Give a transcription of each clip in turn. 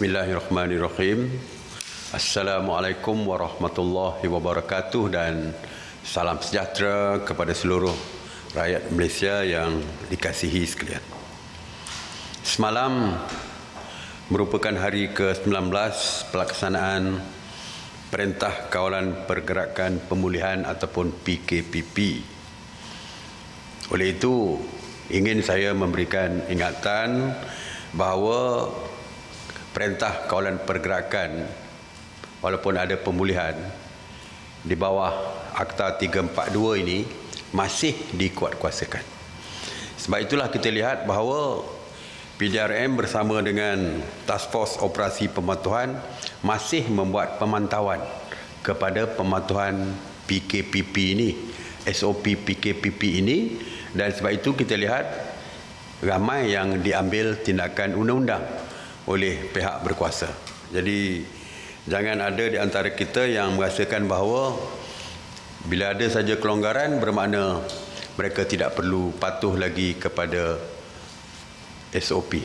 Bismillahirrahmanirrahim. Assalamualaikum warahmatullahi wabarakatuh dan salam sejahtera kepada seluruh rakyat Malaysia yang dikasihi sekalian. Semalam merupakan hari ke-19 pelaksanaan Perintah Kawalan Pergerakan Pemulihan ataupun PKPP. Oleh itu, ingin saya memberikan ingatan bahawa Perintah Kawalan Pergerakan walaupun ada pemulihan di bawah Akta 342 ini masih dikuatkuasakan. Sebab itulah kita lihat bahawa PDRM bersama dengan Task Force Operasi Pematuhan masih membuat pemantauan kepada pematuhan PKPP ini, SOP PKPP ini, dan sebab itu kita lihat ramai yang diambil tindakan undang-undang oleh pihak berkuasa. Jadi jangan ada di antara kita yang merasakan bahawa bila ada saja kelonggaran bermakna mereka tidak perlu patuh lagi kepada SOP.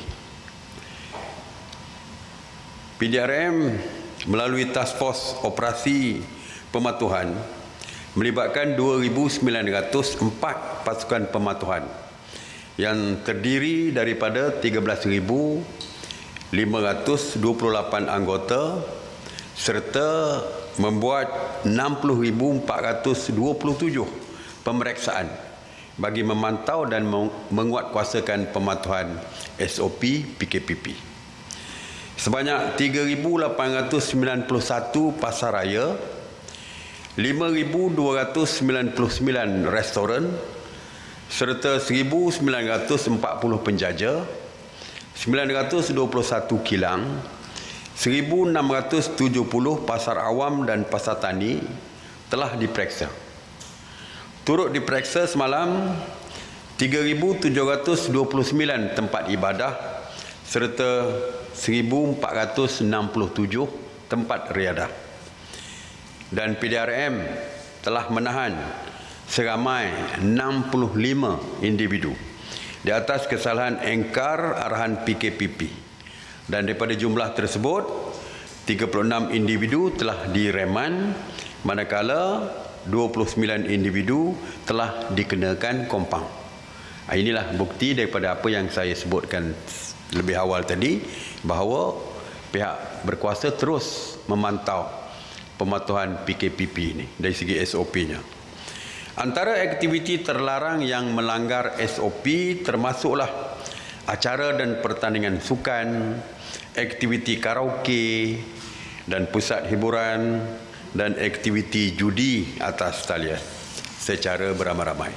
PDRM melalui Task Force Operasi Pematuhan melibatkan 2,904 pasukan pematuhan yang terdiri daripada 13,528 anggota serta membuat 60,427 pemeriksaan bagi memantau dan menguatkuasakan pematuhan SOP PKPP. Sebanyak 3,891 pasaraya, 5,299 restoran serta 1,940 penjaja, 921 kilang, 1,670 pasar awam dan pasar tani telah diperiksa. Turut diperiksa semalam 3,729 tempat ibadah serta 1,467 tempat riadah. Dan PDRM telah menahan seramai 65 individu di atas kesalahan engkar arahan PKPP. Dan daripada jumlah tersebut, 36 individu telah direman, manakala 29 individu telah dikenakan kompaun. Inilah bukti daripada apa yang saya sebutkan lebih awal tadi, bahawa pihak berkuasa terus memantau pematuhan PKPP ini dari segi SOP-nya. Antara aktiviti terlarang yang melanggar SOP termasuklah acara dan pertandingan sukan, aktiviti karaoke dan pusat hiburan dan aktiviti judi atas talian secara beramai-ramai.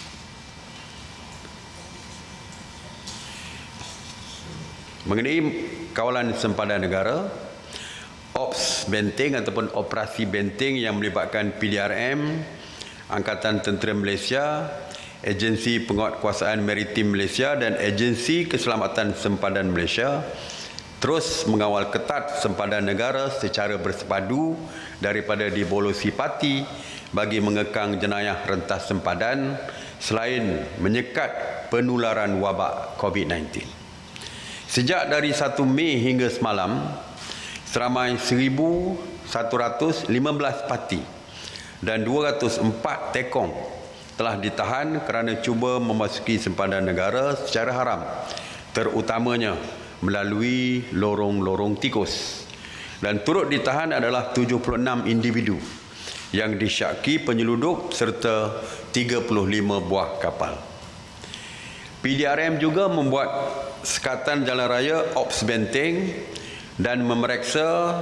Mengenai kawalan sempadan negara, Ops Benteng ataupun operasi benteng yang melibatkan PDRM, Angkatan Tentera Malaysia, Agensi Penguatkuasaan Maritim Malaysia dan Agensi Keselamatan Sempadan Malaysia terus mengawal ketat sempadan negara secara bersepadu daripada dibolosi parti bagi mengekang jenayah rentas sempadan selain menyekat penularan wabak COVID-19. Sejak dari 1 Mei hingga semalam, seramai 1,115 parti dan 204 tekong telah ditahan kerana cuba memasuki sempadan negara secara haram, terutamanya melalui lorong-lorong tikus. Dan turut ditahan adalah 76 individu yang disyaki penyelundup serta 35 buah kapal. PDRM juga membuat sekatan jalan raya Ops Benteng dan memeriksa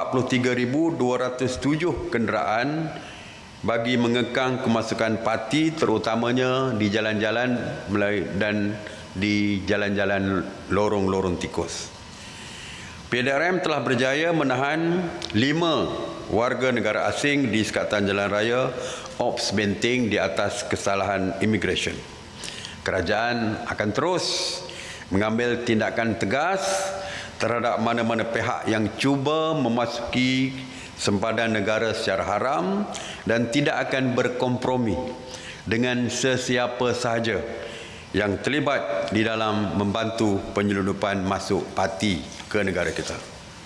43,207 kenderaan bagi mengekang kemasukan parti terutamanya di jalan-jalan dan di jalan-jalan lorong-lorong tikus. PDRM telah berjaya menahan 5 warga negara asing di sekatan jalan raya Ops Benteng di atas kesalahan imigresen. Kerajaan akan terus mengambil tindakan tegas terhadap mana-mana pihak yang cuba memasuki sempadan negara secara haram dan tidak akan berkompromi dengan sesiapa sahaja yang terlibat di dalam membantu penyelundupan masuk parti ke negara kita.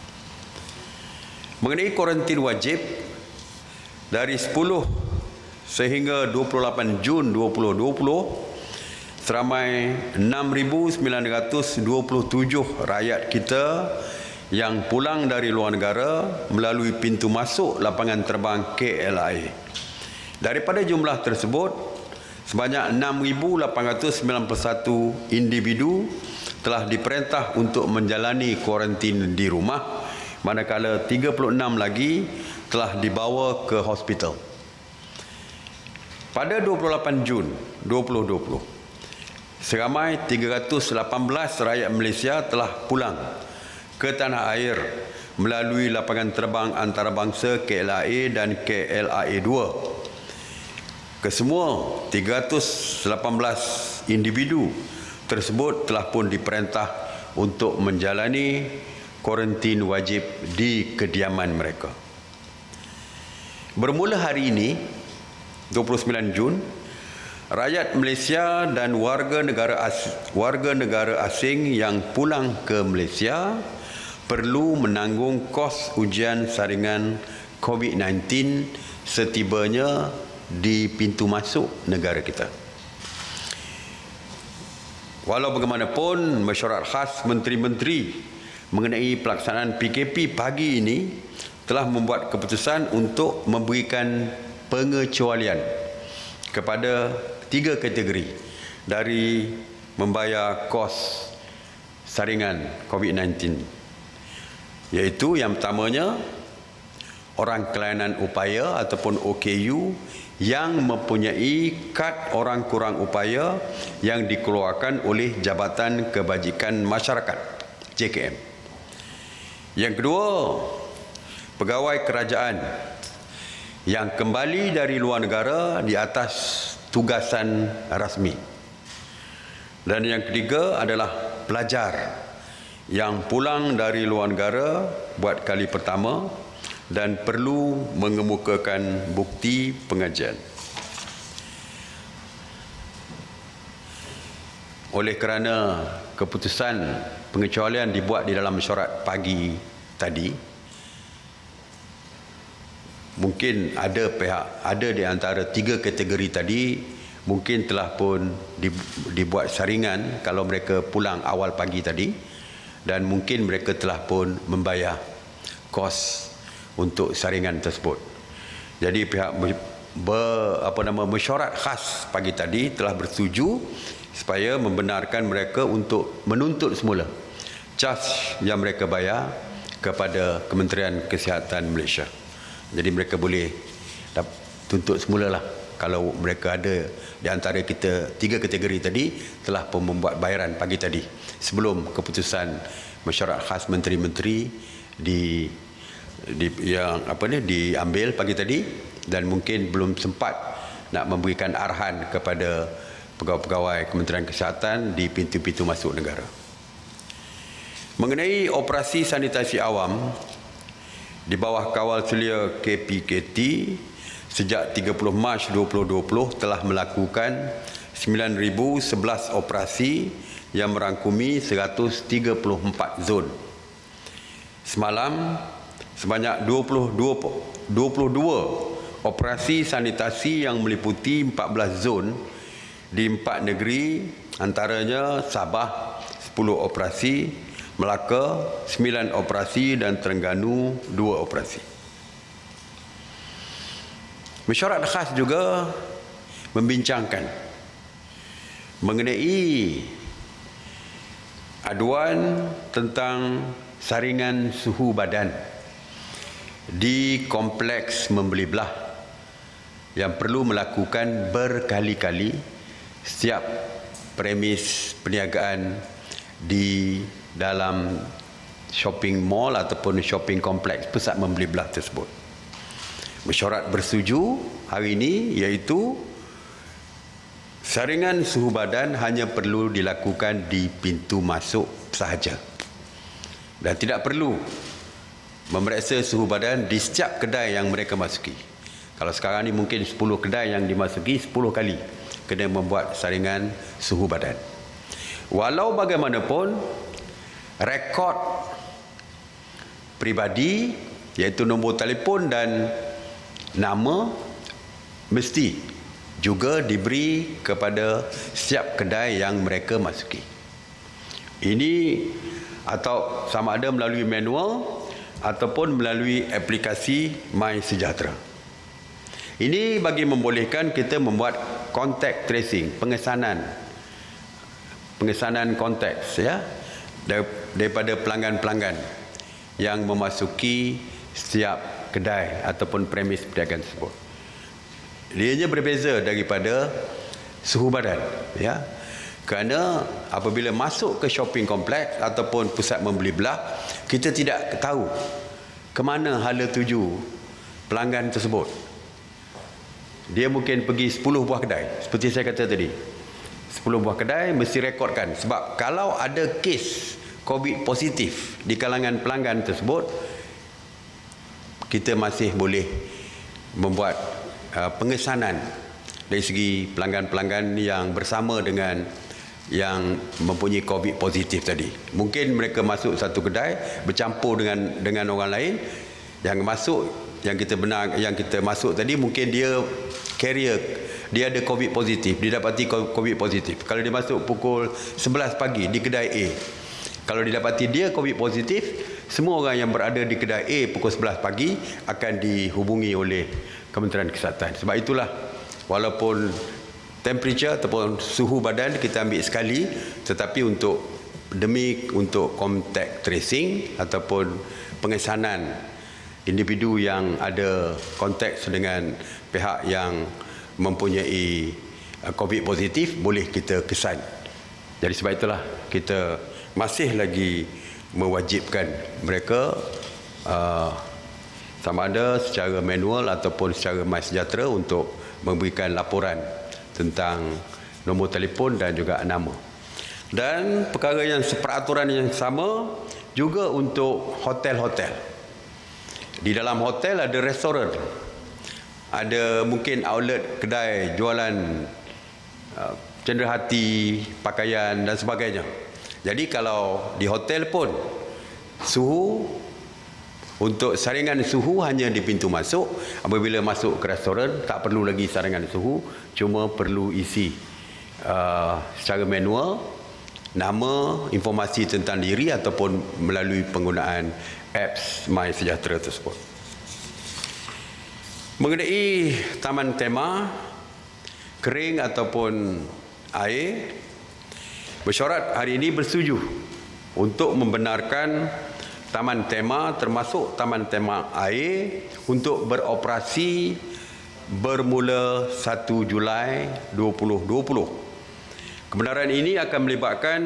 Mengenai kuarantin wajib, dari 10 sehingga 28 Jun 2020, seramai 6,927 rakyat kita yang pulang dari luar negara melalui pintu masuk lapangan terbang KLIA. Daripada jumlah tersebut, sebanyak 6,891 individu telah diperintah untuk menjalani kuarantin di rumah, manakala 36 lagi telah dibawa ke hospital. Pada 28 Jun 2020, seramai 318 rakyat Malaysia telah pulang ke tanah air melalui lapangan terbang antarabangsa KLIA dan KLIA 2. Kesemua 318 individu tersebut telah pun diperintah untuk menjalani kuarantin wajib di kediaman mereka. Bermula hari ini, 29 Jun, rakyat Malaysia dan warga negara asing yang pulang ke Malaysia perlu menanggung kos ujian saringan COVID-19 setibanya di pintu masuk negara kita. Walau bagaimanapun, mesyuarat khas menteri-menteri mengenai pelaksanaan PKP pagi ini telah membuat keputusan untuk memberikan pengecualian kepada 3 kategori dari membayar kos saringan COVID-19, iaitu yang pertamanya orang kelainan upaya ataupun OKU yang mempunyai kad orang kurang upaya yang dikeluarkan oleh Jabatan Kebajikan Masyarakat JKM. Yang kedua, pegawai kerajaan yang kembali dari luar negara di atas tugasan rasmi. Dan yang ketiga adalah pelajar yang pulang dari luar negara buat kali pertama dan perlu mengemukakan bukti pengajian. Oleh kerana keputusan pengecualian dibuat di dalam mesyuarat pagi tadi, mungkin ada di antara 3 kategori tadi mungkin telah pun dibuat saringan kalau mereka pulang awal pagi tadi, dan mungkin mereka telah pun membayar kos untuk saringan tersebut. Jadi pihak mesyuarat khas pagi tadi telah bersetuju supaya membenarkan mereka untuk menuntut semula cas yang mereka bayar kepada Kementerian Kesihatan Malaysia. Jadi mereka boleh tuntut semula lah kalau mereka ada di antara kita 3 kategori tadi telah pun membuat bayaran pagi tadi sebelum keputusan mesyuarat khas menteri-menteri diambil pagi tadi, dan mungkin belum sempat nak memberikan arahan kepada pegawai-pegawai Kementerian Kesihatan di pintu-pintu masuk negara. Mengenai operasi sanitasi awam di bawah kawal selia KPKT, sejak 30 Mac 2020 telah melakukan 9,011 operasi yang merangkumi 134 zon. Semalam, sebanyak 22 operasi sanitasi yang meliputi 14 zon di 4 negeri, antaranya Sabah 10 operasi, Melaka 9 operasi dan Terengganu 2 operasi. Mesyuarat khas juga membincangkan mengenai aduan tentang saringan suhu badan di kompleks membeli belah yang perlu melakukan berkali-kali setiap premis perniagaan di dalam shopping mall ataupun shopping kompleks pusat membeli belah tersebut. Mesyuarat bersetuju hari ini, iaitu saringan suhu badan hanya perlu dilakukan di pintu masuk sahaja dan tidak perlu memeriksa suhu badan di setiap kedai yang mereka masuki. Kalau sekarang ni mungkin 10 kedai yang dimasuki, 10 kali kena membuat saringan suhu badan. Walau bagaimanapun, rekod pribadi iaitu nombor telefon dan nama mesti juga diberi kepada setiap kedai yang mereka masuki. Ini atau sama ada melalui manual ataupun melalui aplikasi MySejahtera. Ini bagi membolehkan kita membuat contact tracing, pengesanan konteks ya, daripada pelanggan-pelanggan yang memasuki setiap kedai ataupun premis perniagaan tersebut. Ianya berbeza daripada suhu badan ya. Kerana apabila masuk ke shopping kompleks ataupun pusat membeli belah, kita tidak tahu ke mana hala tuju pelanggan tersebut. Dia mungkin pergi 10 buah kedai, seperti saya kata tadi. 10 buah kedai mesti rekodkan. Sebab kalau ada kes COVID positif di kalangan pelanggan tersebut, kita masih boleh membuat pengesanan dari segi pelanggan-pelanggan yang bersama dengan yang mempunyai COVID positif tadi. Mungkin mereka masuk satu kedai bercampur dengan orang lain yang masuk, yang kita masuk tadi, mungkin dia carrier, dia ada COVID positif, dia dapati COVID positif. Kalau dia masuk pukul 11 pagi di kedai A, kalau didapati dia COVID positif, semua orang yang berada di kedai A pukul 11 pagi akan dihubungi oleh Kementerian Kesihatan. Sebab itulah, walaupun temperature ataupun suhu badan kita ambil sekali, tetapi untuk contact tracing ataupun pengesanan individu yang ada konteks dengan pihak yang mempunyai COVID positif, boleh kita kesan. Jadi sebab itulah kita masih lagi mewajibkan mereka sama ada secara manual ataupun secara MySejahtera untuk memberikan laporan tentang nombor telefon dan juga nama. Dan perkara yang seperaturan yang sama juga untuk hotel-hotel. Di dalam hotel ada restoran, ada mungkin outlet kedai jualan cenderahati, pakaian dan sebagainya. Jadi kalau di hotel pun suhu, untuk saringan suhu hanya di pintu masuk. Apabila masuk ke restoran tak perlu lagi saringan suhu, cuma perlu isi secara manual nama, informasi tentang diri ataupun melalui penggunaan apps MySejahtera tersebut. Mengenai taman tema kering ataupun air, mesyuarat hari ini bersetuju untuk membenarkan taman tema termasuk taman tema air untuk beroperasi bermula 1 Julai 2020. Kebenaran ini akan melibatkan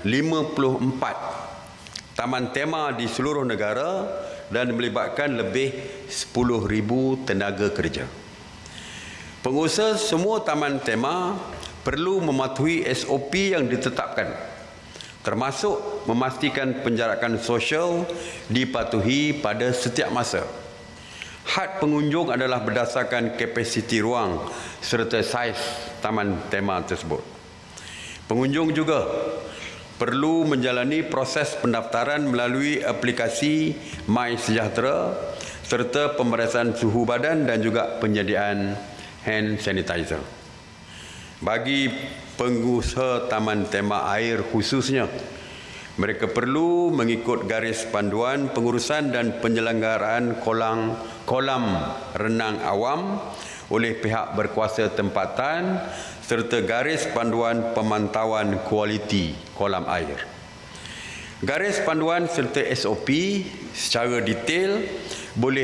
54 taman tema di seluruh negara dan melibatkan lebih 10,000 tenaga kerja. Pengusaha semua taman tema perlu mematuhi SOP yang ditetapkan, termasuk memastikan penjarakan sosial dipatuhi pada setiap masa. Had pengunjung adalah berdasarkan kapasiti ruang serta saiz taman tema tersebut. Pengunjung juga perlu menjalani proses pendaftaran melalui aplikasi MySejahtera serta pemeriksaan suhu badan dan juga penyediaan hand sanitizer. Bagi pengusaha taman tema air khususnya, mereka perlu mengikut garis panduan pengurusan dan penyelenggaraan kolam renang awam oleh pihak berkuasa tempatan serta garis panduan pemantauan kualiti kolam air. Garis panduan serta SOP secara detail boleh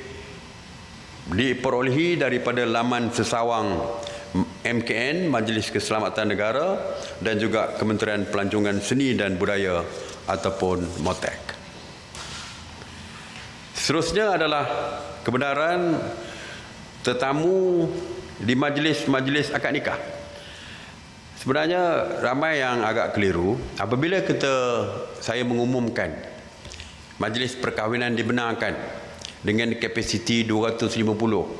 diperolehi daripada laman sesawang MKN, Majlis Keselamatan Negara, dan juga Kementerian Pelancongan Seni dan Budaya ataupun MOTEK. Seterusnya adalah kebenaran tetamu di majlis-majlis akad nikah. Sebenarnya ramai yang agak keliru apabila saya mengumumkan majlis perkahwinan dibenarkan dengan kapasiti 250.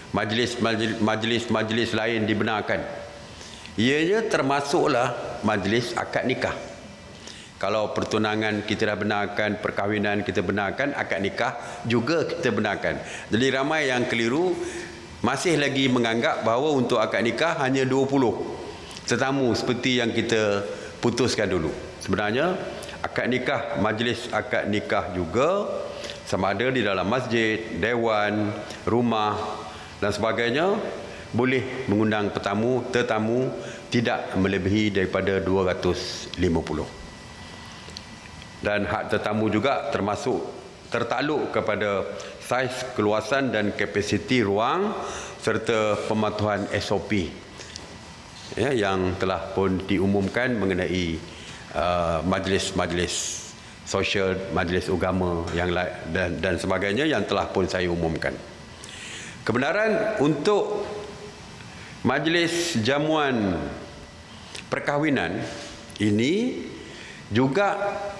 Majlis lain dibenarkan. Ianya termasuklah majlis akad nikah. Kalau pertunangan kita dah benarkan, perkahwinan kita benarkan, akad nikah juga kita benarkan. Jadi ramai yang keliru, masih lagi menganggap bahawa untuk akad nikah hanya 20 tetamu seperti yang kita putuskan dulu. Sebenarnya akad nikah, majlis akad nikah juga sama ada di dalam masjid, dewan, rumah dan sebagainya, boleh mengundang tetamu tidak melebihi daripada 250. Dan hak tetamu juga tertakluk kepada saiz, keluasan dan kapasiti ruang serta pematuhan SOP yang telah pun diumumkan mengenai majlis-majlis sosial, majlis agama yang dan sebagainya yang telah pun saya umumkan. Kebenaran untuk majlis jamuan perkahwinan ini juga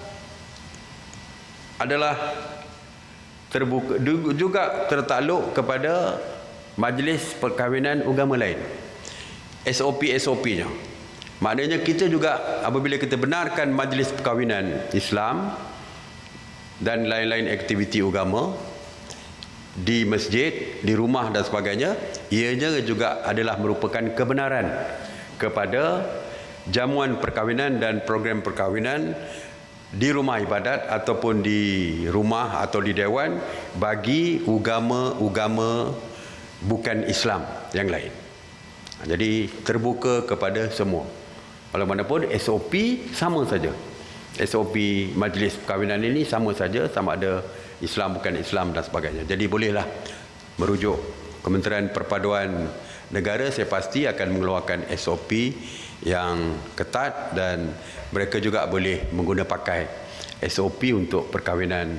adalah terbuka, juga tertakluk kepada majlis perkahwinan agama lain. SOP-nya. Maknanya kita juga apabila kita benarkan majlis perkahwinan Islam dan lain-lain aktiviti agama di masjid, di rumah dan sebagainya, ianya juga adalah merupakan kebenaran kepada jamuan perkahwinan dan program perkahwinan di rumah ibadat ataupun di rumah atau di dewan bagi agama bukan Islam yang lain. Jadi terbuka kepada semua. Walaupun SOP sama saja. SOP majlis perkahwinan ini sama saja, sama ada Islam bukan Islam dan sebagainya. Jadi bolehlah merujuk Kementerian Perpaduan Negara, saya pasti akan mengeluarkan SOP yang ketat dan mereka juga boleh menggunakan pakai SOP untuk perkahwinan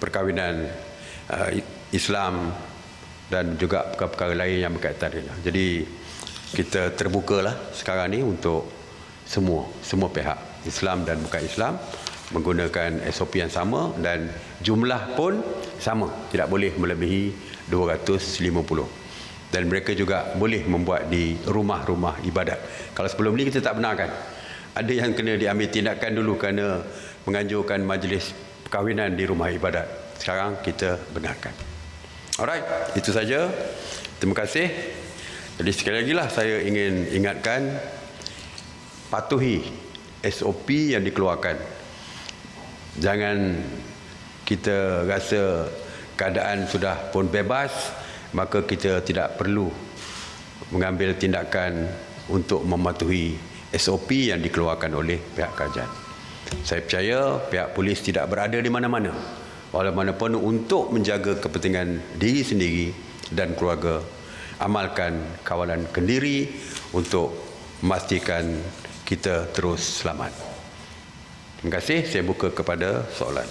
Islam dan juga perkara-perkara lain yang berkaitan dengan. Jadi kita terbukalah sekarang ni untuk semua pihak, Islam dan bukan Islam, menggunakan SOP yang sama dan jumlah pun sama, tidak boleh melebihi 250. Dan mereka juga boleh membuat di rumah-rumah ibadat. Kalau sebelum ni kita tak benarkan. Ada yang kena diambil tindakan dulu kerana menganjurkan majlis perkahwinan di rumah ibadat. Sekarang kita benarkan. Alright, itu saja. Terima kasih. Jadi sekali lagi lah saya ingin ingatkan, patuhi SOP yang dikeluarkan. Jangan kita rasa keadaan sudah pun bebas, maka kita tidak perlu mengambil tindakan untuk mematuhi SOP yang dikeluarkan oleh pihak kerajaan. Saya percaya pihak polis tidak berada di mana-mana, walaupun untuk menjaga kepentingan diri sendiri dan keluarga, amalkan kawalan kendiri untuk memastikan kita terus selamat. Terima kasih. Saya buka kepada soalan.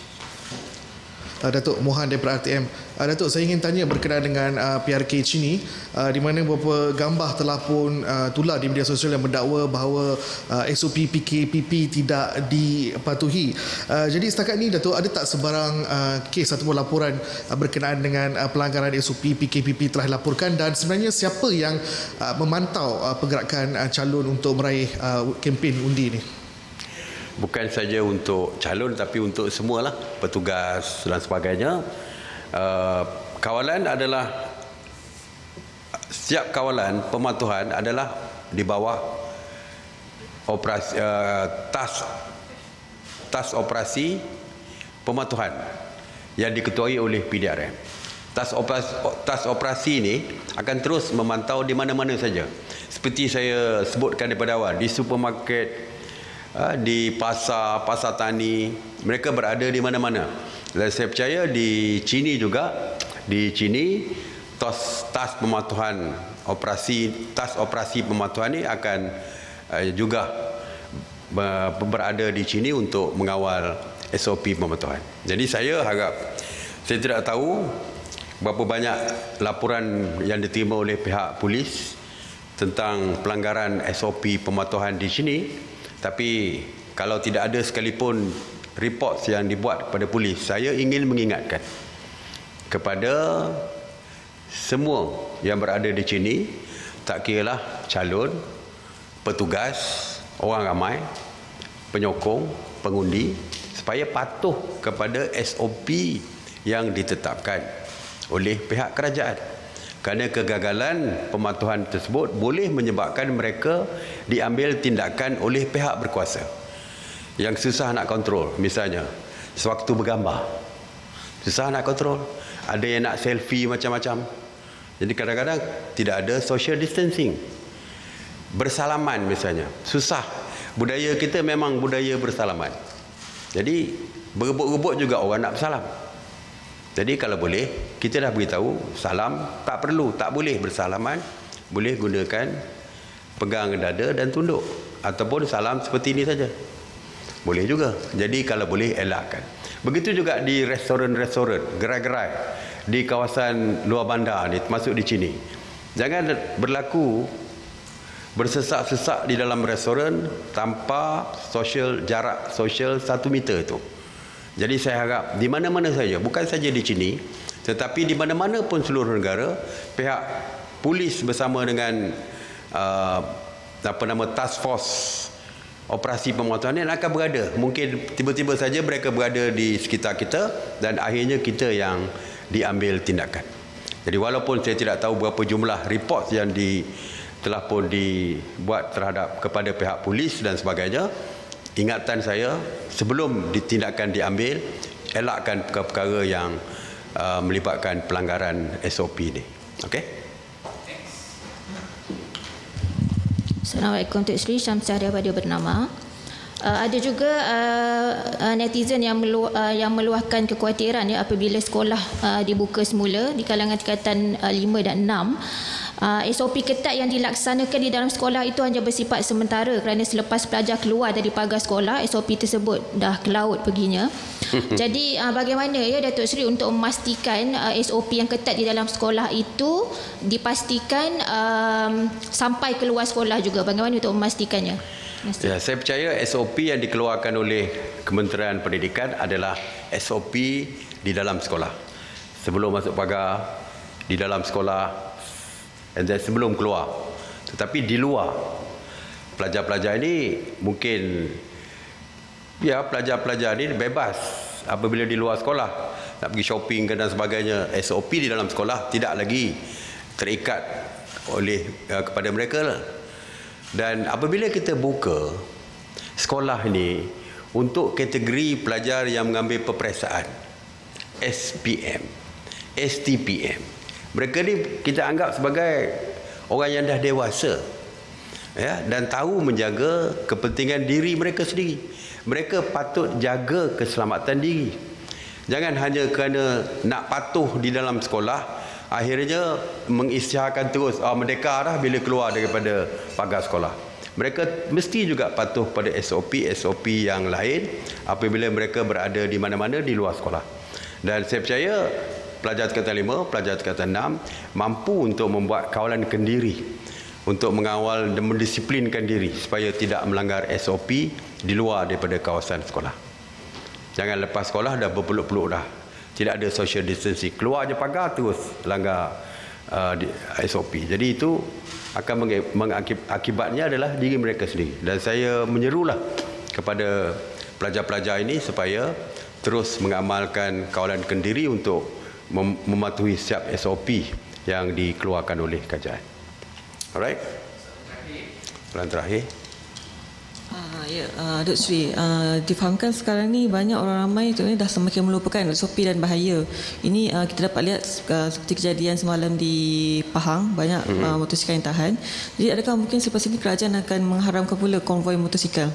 Datuk Mohan daripada RTM. Datuk, saya ingin tanya berkenaan dengan PRK Chini, di mana beberapa gambar telah pun tular di media sosial yang mendakwa bahawa SOP PKPP tidak dipatuhi. Jadi setakat ini, Datuk, ada tak sebarang kes ataupun laporan berkenaan dengan pelanggaran SOP PKPP telah dilaporkan, dan sebenarnya siapa yang memantau pergerakan calon untuk meraih kempen undi ini? Bukan saja untuk calon tapi untuk semualah, petugas dan sebagainya. Kawalan adalah, setiap kawalan pematuhan adalah di bawah operasi, tas operasi pematuhan yang diketuai oleh PDRM. Tas operasi ini akan terus memantau di mana-mana saja. Seperti saya sebutkan daripada awal, di supermarket, di pasar tani, mereka berada di mana-mana. Dan saya percaya di Chini juga, di Chini tas pematuhan operasi, tas operasi pematuhan ini akan juga berada di Chini untuk mengawal SOP pematuhan. Jadi saya harap, saya tidak tahu berapa banyak laporan yang diterima oleh pihak polis tentang pelanggaran SOP pematuhan di Chini. Tapi kalau tidak ada sekalipun report yang dibuat kepada polis, saya ingin mengingatkan kepada semua yang berada di sini, tak kiralah calon, petugas, orang ramai, penyokong, pengundi supaya patuh kepada SOP yang ditetapkan oleh pihak kerajaan. Kerana kegagalan pematuhan tersebut boleh menyebabkan mereka diambil tindakan oleh pihak berkuasa yang susah nak kontrol. Misalnya, sewaktu bergambar, susah nak kontrol. Ada yang nak selfie macam-macam. Jadi kadang-kadang tidak ada social distancing. Bersalaman misalnya, susah. Budaya kita memang budaya bersalaman. Jadi berebut-rebut juga orang nak bersalam. Jadi kalau boleh, kita dah beritahu salam tak perlu, tak boleh bersalaman, boleh gunakan pegang dada dan tunduk, ataupun salam seperti ini saja. Boleh juga. Jadi kalau boleh elakkan. Begitu juga di restoran-restoran, gerai-gerai di kawasan luar bandar ni, termasuk di sini. Jangan berlaku bersesak-sesak di dalam restoran tanpa jarak sosial 1 meter itu. Jadi saya harap di mana-mana saja, bukan saja di sini, tetapi di mana-mana pun seluruh negara, pihak polis bersama dengan task force operasi pemantauan ini akan berada. Mungkin tiba-tiba saja mereka berada di sekitar kita dan akhirnya kita yang diambil tindakan. Jadi walaupun saya tidak tahu berapa jumlah report yang telah pun dibuat kepada pihak polis dan sebagainya, ingatan saya sebelum tindakan diambil, elakkan perkara-perkara yang melibatkan pelanggaran SOP ini. Okey? Assalamualaikum Tuk Sri, Syamsiah daripada Bernama. Ada juga netizen yang meluahkan kekhawatiran apabila sekolah dibuka semula di kalangan tingkatan 5 dan 6. SOP ketat yang dilaksanakan di dalam sekolah itu hanya bersifat sementara kerana selepas pelajar keluar dari pagar sekolah, SOP tersebut dah ke laut perginya. Jadi bagaimana ya Datuk Seri untuk memastikan SOP yang ketat di dalam sekolah itu dipastikan sampai keluar sekolah juga? Bagaimana untuk memastikannya? Ya, saya percaya SOP yang dikeluarkan oleh Kementerian Pendidikan adalah SOP di dalam sekolah. Sebelum masuk pagar, di dalam sekolah, dan sebelum keluar. Tetapi di luar, pelajar-pelajar ini mungkin, ya pelajar-pelajar ini bebas apabila di luar sekolah. Nak pergi shopping dan sebagainya. SOP di dalam sekolah tidak lagi terikat kepada mereka lah. Dan apabila kita buka sekolah ini untuk kategori pelajar yang mengambil peperiksaan, SPM, STPM, mereka ni kita anggap sebagai orang yang dah dewasa, ya, dan tahu menjaga kepentingan diri mereka sendiri. Mereka patut jaga keselamatan diri. Jangan hanya kerana nak patuh di dalam sekolah, akhirnya mengisytiharkan terus merdeka dah bila keluar daripada pagar sekolah. Mereka mesti juga patuh pada SOP yang lain apabila mereka berada di mana-mana di luar sekolah. Dan saya percaya pelajar tingkatan 5, pelajar tingkatan 6 mampu untuk membuat kawalan kendiri untuk mengawal dan mendisiplinkan diri supaya tidak melanggar SOP di luar daripada kawasan sekolah. Jangan lepas sekolah dah berpeluk-peluk dah. Tidak ada social distancing. Keluar je pagar terus langgar SOP. Jadi itu akan akibatnya adalah diri mereka sendiri. Dan saya menyerulah kepada pelajar-pelajar ini supaya terus mengamalkan kawalan kendiri untuk mematuhi setiap SOP yang dikeluarkan oleh kerajaan. Alright? Soalan terakhir. Dr. Sri, difahamkan sekarang ni banyak orang ramai dah semakin melupakan SOP dan bahaya. Ini kita dapat lihat seperti kejadian semalam di Pahang, banyak motosikal yang tahan. Jadi adakah mungkin selepas ini kerajaan akan mengharamkan pula konvoi motosikal?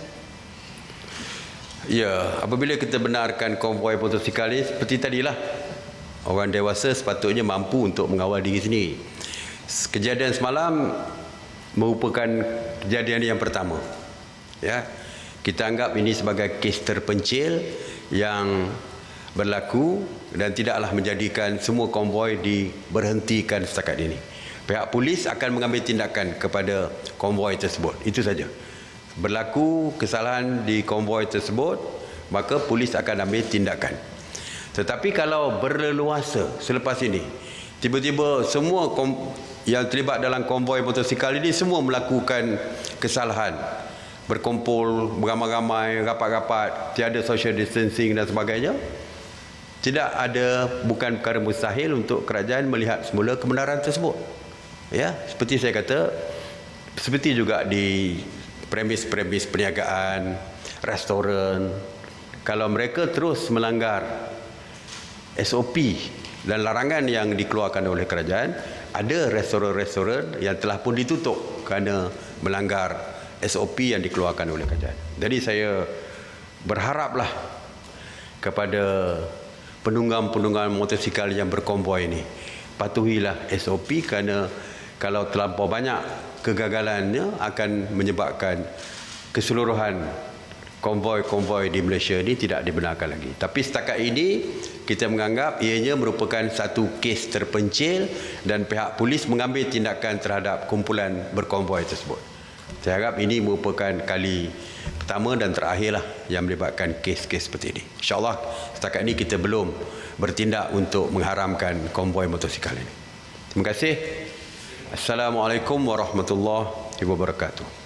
Ya, apabila kita benarkan konvoi motosikal ini seperti tadilah, orang dewasa sepatutnya mampu untuk mengawal diri sendiri. Kejadian semalam merupakan kejadian yang pertama. Ya, kita anggap ini sebagai kes terpencil yang berlaku dan tidaklah menjadikan semua konvoi diberhentikan setakat ini. Pihak polis akan mengambil tindakan kepada konvoi tersebut. Itu saja. Berlaku kesalahan di konvoi tersebut, maka polis akan ambil tindakan. Tetapi kalau berleluasa selepas ini, tiba-tiba semua yang terlibat dalam konvoi motosikal ini semua melakukan kesalahan, berkumpul beramai-ramai, rapat-rapat, tiada social distancing dan sebagainya, bukan perkara mustahil untuk kerajaan melihat semula kebenaran tersebut. Ya, seperti saya kata, seperti juga di premis-premis perniagaan, restoran, kalau mereka terus melanggar SOP dan larangan yang dikeluarkan oleh kerajaan, ada restoran-restoran yang telah pun ditutup kerana melanggar SOP yang dikeluarkan oleh kerajaan. Jadi saya berharaplah kepada penunggang-penunggang motosikal yang berkonvoi ini, patuhilah SOP, kerana kalau terlampau banyak kegagalannya akan menyebabkan keseluruhan konvoi-konvoi di Malaysia ini tidak dibenarkan lagi. Tapi setakat ini kita menganggap ianya merupakan satu kes terpencil dan pihak polis mengambil tindakan terhadap kumpulan berkonvoi tersebut. Saya harap ini merupakan kali pertama dan terakhirlah yang melibatkan kes-kes seperti ini. InsyaAllah setakat ini kita belum bertindak untuk mengharamkan konvoi motosikal ini. Terima kasih. Assalamualaikum warahmatullahi wabarakatuh.